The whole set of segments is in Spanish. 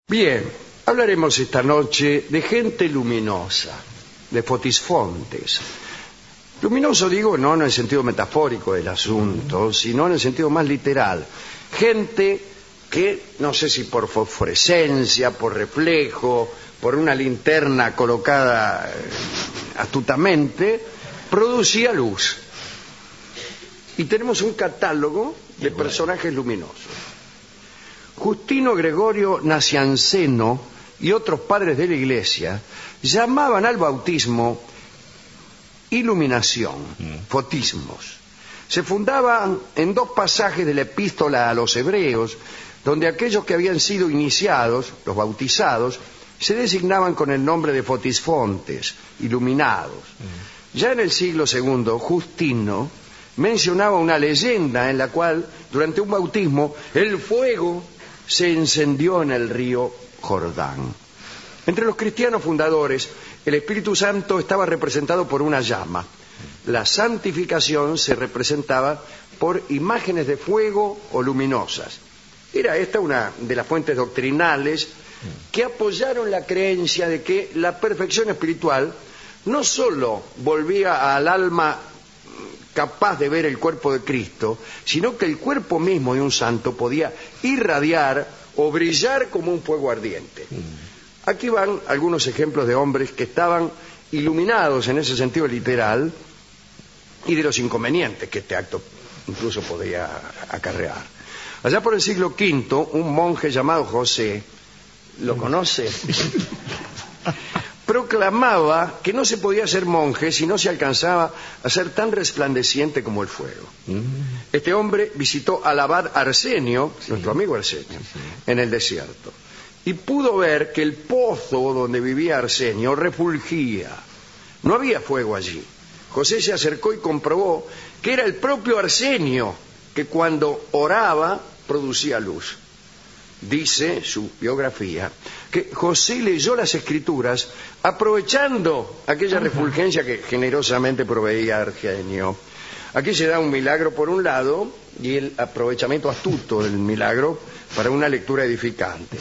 Bien, hablaremos esta noche de gente luminosa, de fotisfontes. Luminoso digo no en el sentido metafórico del asunto, sino en el sentido más literal. Gente que, no sé si por fosforescencia, por reflejo, por una linterna colocada astutamente, producía luz. Y tenemos un catálogo de personajes luminosos. Justino Gregorio Nacianceno y otros padres de la Iglesia llamaban al bautismo iluminación, fotismos. Se fundaban en dos pasajes de la epístola a los hebreos, donde aquellos que habían sido iniciados, los bautizados, se designaban con el nombre de fotisfontes, iluminados. Ya en el siglo II, Justino mencionaba una leyenda en la cual, durante un bautismo, el fuego se encendió en el río Jordán. Entre los cristianos fundadores, el Espíritu Santo estaba representado por una llama. La santificación se representaba por imágenes de fuego o luminosas. Era esta una de las fuentes doctrinales que apoyaron la creencia de que la perfección espiritual no sólo volvía al alma capaz de ver el cuerpo de Cristo, sino que el cuerpo mismo de un santo podía irradiar o brillar como un fuego ardiente. Aquí van algunos ejemplos de hombres que estaban iluminados en ese sentido literal y de los inconvenientes que este acto incluso podía acarrear. Allá por el siglo V, un monje llamado José, ¿lo conoce? Proclamaba que no se podía ser monje si no se alcanzaba a ser tan resplandeciente como el fuego. Este hombre visitó al abad Arsenio, nuestro amigo Arsenio, en el desierto, y pudo ver que el pozo donde vivía Arsenio refulgía. No había fuego allí. José se acercó y comprobó que era el propio Arsenio que cuando oraba producía luz. Dice su biografía que José leyó las Escrituras aprovechando aquella refulgencia que generosamente proveía Arsenio. Aquí se da un milagro por un lado y el aprovechamiento astuto del milagro para una lectura edificante.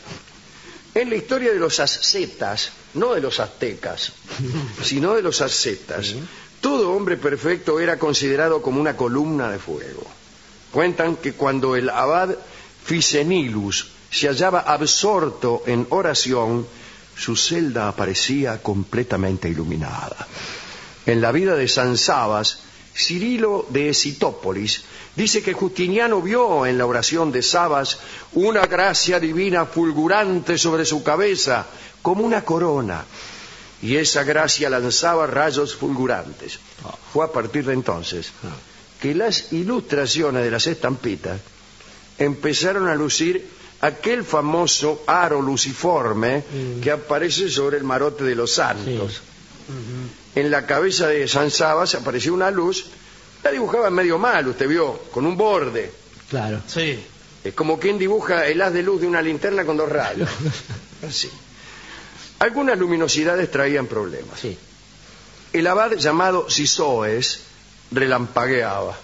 En la historia de los ascetas, no de los aztecas, sino de los ascetas, todo hombre perfecto era considerado como una columna de fuego. Cuentan que cuando el abad Ficenilus se hallaba absorto en oración, su celda aparecía completamente iluminada. En la vida de San Sabas, Cirilo de Esitópolis dice que Justiniano vio en la oración de Sabas una gracia divina fulgurante sobre su cabeza, como una corona, y esa gracia lanzaba rayos fulgurantes. Fue a partir de entonces que las ilustraciones de las estampitas empezaron a lucir aquel famoso aro luciforme que aparece sobre el marote de los santos. En la cabeza de San Sabas apareció una luz, la dibujaba medio mal, usted vio, con un borde. Claro. Sí. Es como quien dibuja el haz de luz de una linterna con dos rayos. Así. Algunas luminosidades traían problemas. Sí. El abad llamado Sisoes relampagueaba.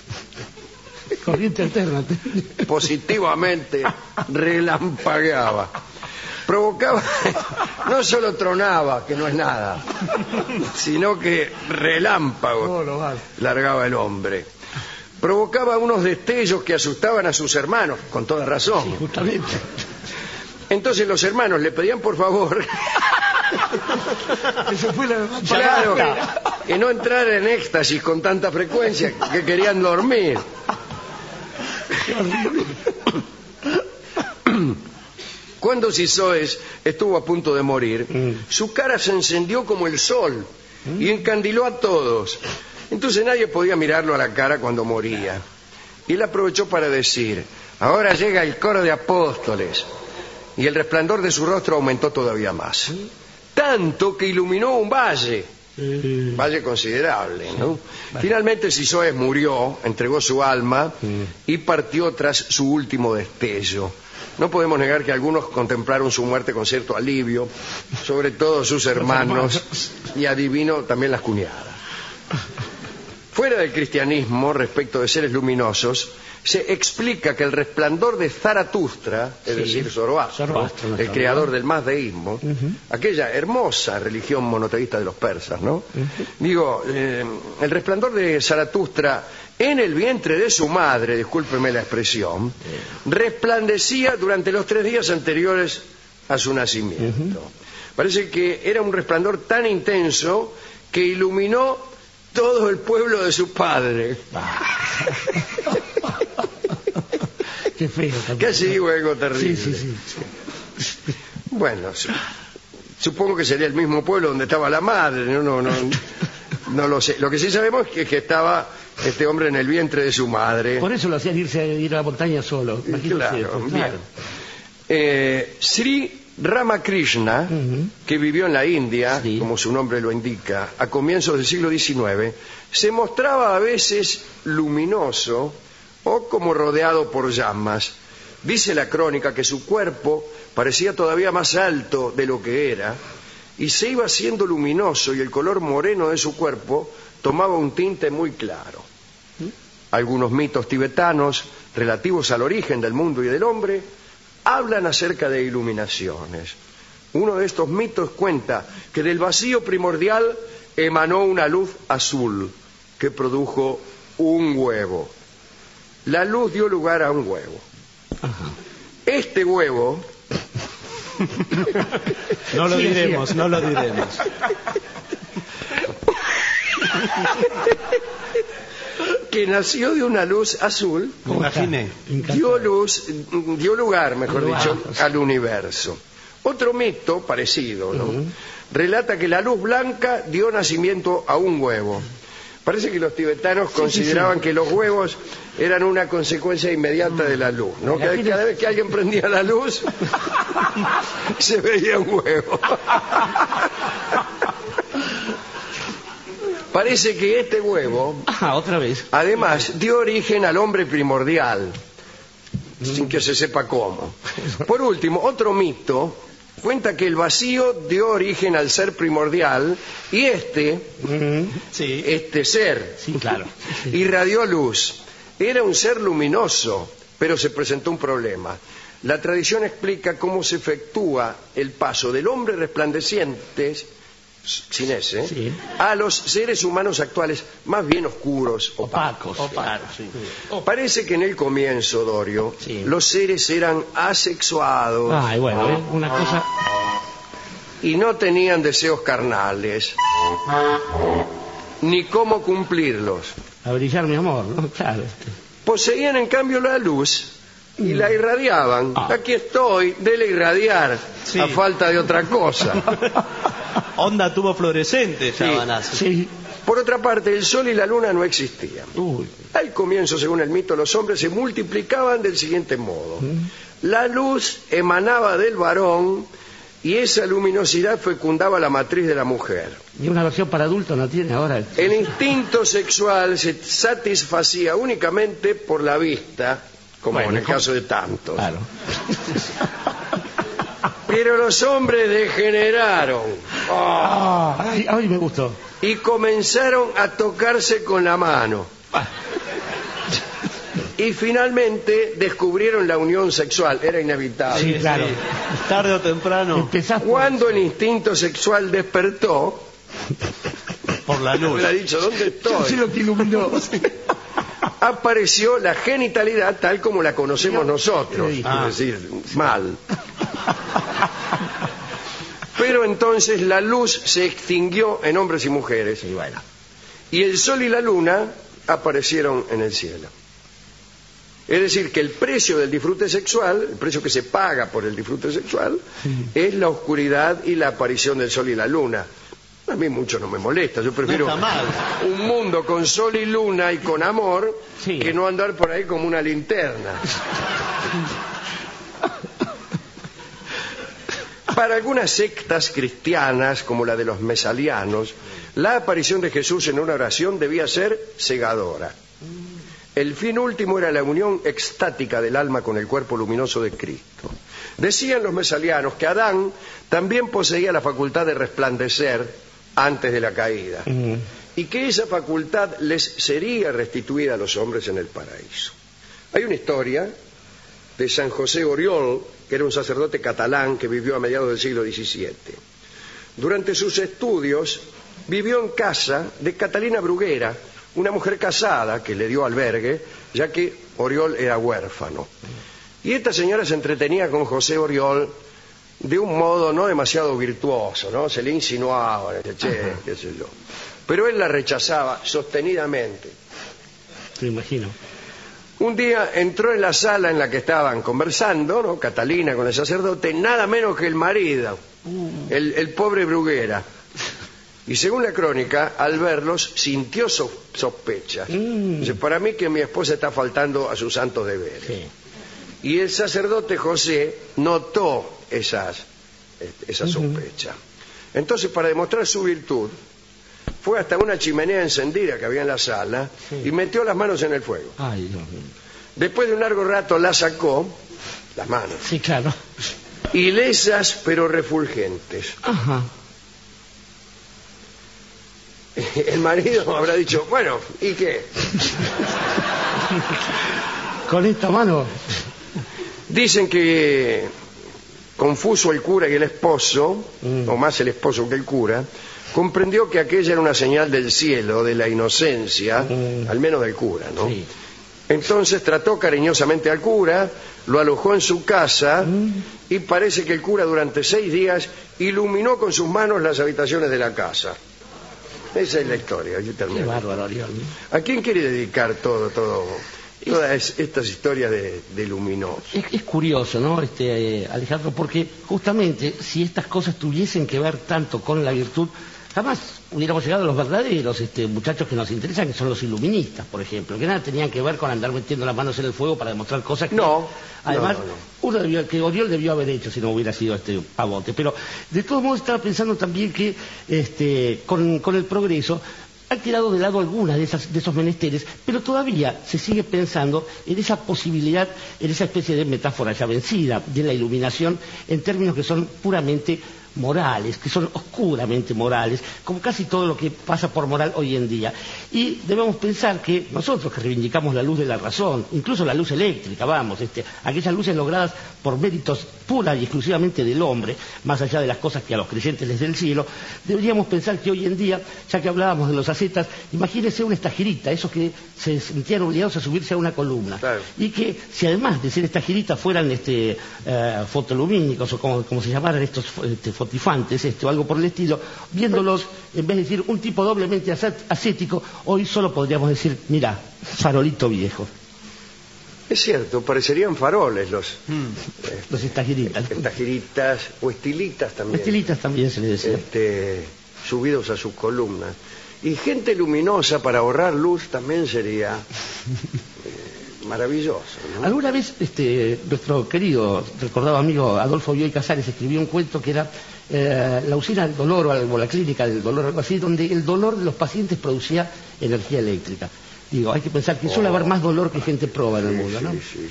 Corriente alterna. Positivamente relampagueaba. Provocaba, no solo tronaba, que no es nada, sino que relámpagos largaba el hombre. Provocaba unos destellos que asustaban a sus hermanos, con toda razón. Sí, justamente. Entonces los hermanos le pedían por favor Eso fue la claro, que no entrara en éxtasis con tanta frecuencia, que querían dormir. Cuando Sisoes estuvo a punto de morir, su cara se encendió como el sol y encandiló a todos. Entonces nadie podía mirarlo a la cara cuando moría. Y él aprovechó para decir: ahora llega el coro de apóstoles. Y el resplandor de su rostro aumentó todavía más. Tanto que iluminó un valle. Valle considerable, ¿no? Finalmente Sisoes murió, entregó su alma y partió tras su último destello. No podemos negar que algunos contemplaron su muerte con cierto alivio, sobre todo sus hermanos, y adivino también las cuñadas. Fuera historia del cristianismo respecto de seres luminosos se explica que el resplandor de Zaratustra, es decir, Zoroastro, el creador del mazdeísmo, aquella hermosa religión monoteísta de los persas, ¿no? Digo, el resplandor de Zaratustra en el vientre de su madre, discúlpeme la expresión, resplandecía durante los 3 días anteriores a su nacimiento. Parece que era un resplandor tan intenso que iluminó todo el pueblo de su padre. Qué feo. Casi digo algo terrible. Sí. Bueno, supongo que sería el mismo pueblo donde estaba la madre, no lo sé. Lo que sí sabemos es que estaba este hombre en el vientre de su madre. Por eso lo hacían ir a la montaña solo. Claro. Sri Ramakrishna, que vivió en la India, como su nombre lo indica, a comienzos del siglo XIX, se mostraba a veces luminoso o como rodeado por llamas. Dice la crónica que su cuerpo parecía todavía más alto de lo que era y se iba haciendo luminoso y el color moreno de su cuerpo tomaba un tinte muy claro. Algunos mitos tibetanos relativos al origen del mundo y del hombre hablan acerca de iluminaciones. Uno de estos mitos cuenta que del vacío primordial emanó una luz azul que produjo un huevo. La luz dio lugar a un huevo. Este huevo... No lo diremos. que nació de una luz azul, dio lugar, mejor dicho, al universo. Otro mito parecido, ¿no? Relata que la luz blanca dio nacimiento a un huevo. Parece que los tibetanos consideraban que los huevos eran una consecuencia inmediata de la luz, ¿no? Cada vez que alguien prendía la luz, se veía un huevo. Parece que este huevo, otra vez, además, dio origen al hombre primordial, sin que se sepa cómo. Por último, otro mito cuenta que el vacío dio origen al ser primordial y este ser irradió luz. Era un ser luminoso, pero se presentó un problema. La tradición explica cómo se efectúa el paso del hombre resplandeciente, sin ese, a los seres humanos actuales más bien oscuros, opacos. Parece que en el comienzo, Dorio, los seres eran asexuados. Una cosa... Y no tenían deseos carnales, ni cómo cumplirlos. A brillar, mi amor, ¿no? Claro. Poseían en cambio la luz y la irradiaban. Aquí estoy, dele irradiar, a falta de otra cosa. Onda tubo fluorescente, Por otra parte, el sol y la luna no existían. Al comienzo, según el mito, los hombres se multiplicaban del siguiente modo. La luz emanaba del varón y esa luminosidad fecundaba la matriz de la mujer. ¿Y una versión para adultos no tiene ahora? El instinto sexual se satisfacía únicamente por la vista, como en el caso de tantos. Claro. Pero los hombres degeneraron. Ay, me gustó. Y comenzaron a tocarse con la mano. Y finalmente descubrieron la unión sexual. Era inevitable. Sí, claro. Tarde o temprano. Cuando el instinto sexual despertó, por la luz, le ha dicho, ¿dónde estoy? Lo que iluminó. Apareció la genitalidad tal como la conocemos nosotros. Es decir, mal. Pero entonces la luz se extinguió en hombres y mujeres. Y el sol y la luna aparecieron en el cielo. Es decir, que el precio del disfrute sexual, el precio que se paga por el disfrute sexual, es la oscuridad y la aparición del sol y la luna. A mí mucho no me molesta, yo prefiero un mundo con sol y luna y con amor que no andar por ahí como una linterna. Para algunas sectas cristianas, como la de los mesalianos, la aparición de Jesús en una oración debía ser cegadora. El fin último era la unión extática del alma con el cuerpo luminoso de Cristo. Decían los mesalianos que Adán también poseía la facultad de resplandecer antes de la caída, y que esa facultad les sería restituida a los hombres en el paraíso. Hay una historia de San José Oriol, que era un sacerdote catalán que vivió a mediados del siglo XVII. Durante sus estudios vivió en casa de Catalina Bruguera, una mujer casada que le dio albergue, ya que Oriol era huérfano. Y esta señora se entretenía con José Oriol de un modo no demasiado virtuoso, ¿no? Se le insinuaba, che, qué sé yo. Pero él la rechazaba sostenidamente. Me imagino. Un día entró en la sala en la que estaban conversando, ¿no? Catalina con el sacerdote, nada menos que el marido, el pobre Bruguera. Y según la crónica, al verlos sintió sospechas. Dice, para mí que mi esposa está faltando a sus santos deberes. Sí. Y el sacerdote José notó esa sospecha. Entonces, para demostrar su virtud, fue hasta una chimenea encendida que había en la sala y metió las manos en el fuego. Ay, Dios mío. Después de un largo rato la sacó, las manos, Sí, claro. ilesas pero refulgentes. Ajá. El marido habrá dicho, bueno, ¿y qué? Con esta mano. Dicen que, confuso el cura y el esposo, o más el esposo que el cura, comprendió que aquella era una señal del cielo, de la inocencia, al menos del cura, ¿no? Sí. Entonces trató cariñosamente al cura, lo alojó en su casa y parece que el cura durante 6 días iluminó con sus manos las habitaciones de la casa. Esa es la historia. Aquí Qué termina. bárbaro, Oriol. ¿A quién quiere dedicar todas estas historias de luminosos? Es curioso, ¿no, Alejandro? Porque justamente si estas cosas tuviesen que ver tanto con la virtud, jamás hubiéramos llegado a los verdaderos muchachos que nos interesan, que son los iluministas, por ejemplo, que nada tenían que ver con andar metiendo las manos en el fuego para demostrar cosas que... No. Además, que Oriol debió haber hecho si no hubiera sido este pavote. Pero de todos modos estaba pensando también que con el progreso ha tirado de lado algunas de esos menesteres, pero todavía se sigue pensando en esa posibilidad, en esa especie de metáfora ya vencida de la iluminación en términos que son puramente morales, que son oscuramente morales, como casi todo lo que pasa por moral hoy en día. Y debemos pensar que nosotros que reivindicamos la luz de la razón, incluso la luz eléctrica, aquellas luces logradas por méritos pura y exclusivamente del hombre, más allá de las cosas que a los creyentes les dé el cielo, deberíamos pensar que hoy en día, ya que hablábamos de los ascetas, imagínense una estajerita, esos que se sentían obligados a subirse a una columna, claro. Y que si además de ser estajerita fueran fotolumínicos o como se llamaran estos fotifantes, o algo por el estilo, viéndolos, en vez de decir un tipo doblemente ascético, hoy solo podríamos decir, mira, farolito viejo. Es cierto, parecerían faroles los Estajeritas. estajeritas o estilitas también. Estilitas también se le decía. Subidos a sus columnas. Y gente luminosa para ahorrar luz también sería maravilloso, ¿no? Alguna vez nuestro querido, recordado amigo Adolfo Bioy Casares escribió un cuento que era la usina del dolor o la clínica del dolor, algo así, donde el dolor de los pacientes producía energía eléctrica. Digo, hay que pensar que suele haber más dolor que gente proba en el mundo, ¿no? Sí.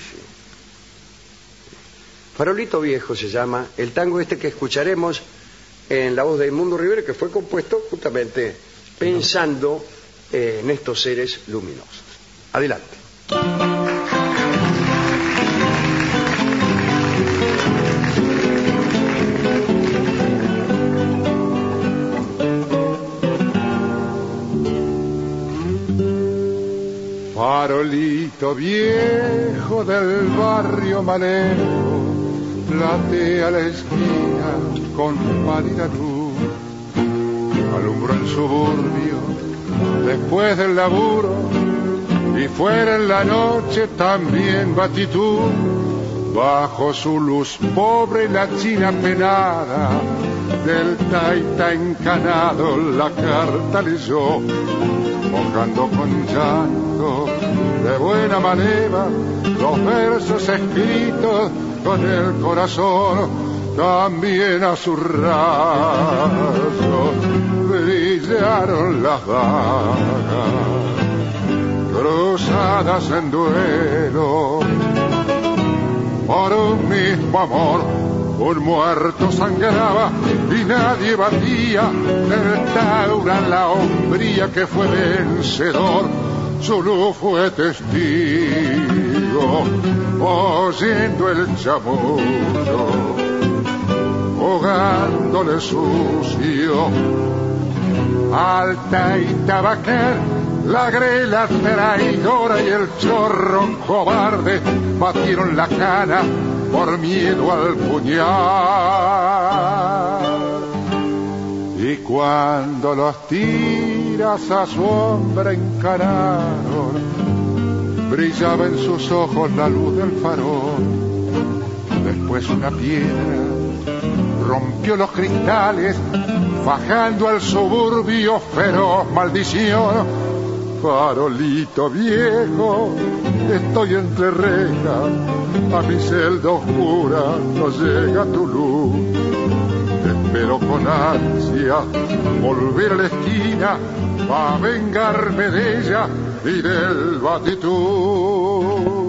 Farolito Viejo se llama el tango que escucharemos en la voz de Edmundo Rivera, que fue compuesto justamente pensando en estos seres luminosos. Adelante. Farolito viejo del barrio Malero, platea la esquina con pálida luz, alumbró el suburbio después del laburo, y fuera en la noche también batitud. Bajo su luz pobre la china penada del taita encanado la carta leyó, mojando con llanto de buena manera los versos escritos con el corazón. También a su raso brillaron las dagas cruzadas en duelo por un mismo amor Un muerto sangraba y nadie batía del Taura la hombría que fue vencedor. Su luz fue testigo, oyendo el chamullo, ahogándole sucio. Alta y Tabaquer, la grela traidora y el chorro cobarde batieron la cana por miedo al puñal. Y cuando los tiras a su hombre encararon, brillaba en sus ojos la luz del farol. Después una piedra rompió los cristales, bajando al suburbio feroz maldición. Farolito viejo, estoy entre rejas, a mi celda oscura no llega tu luz. Espero con ansia volver a la esquina a vengarme de ella y del batitú.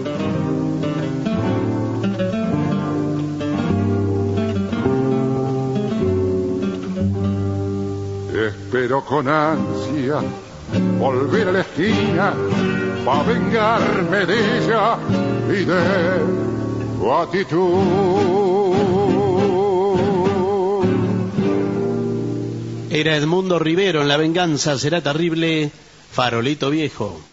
Espero con ansia volver a la esquina pa' vengarme de ella y de tu actitud. Era Edmundo Rivero en La venganza será terrible, Farolito viejo.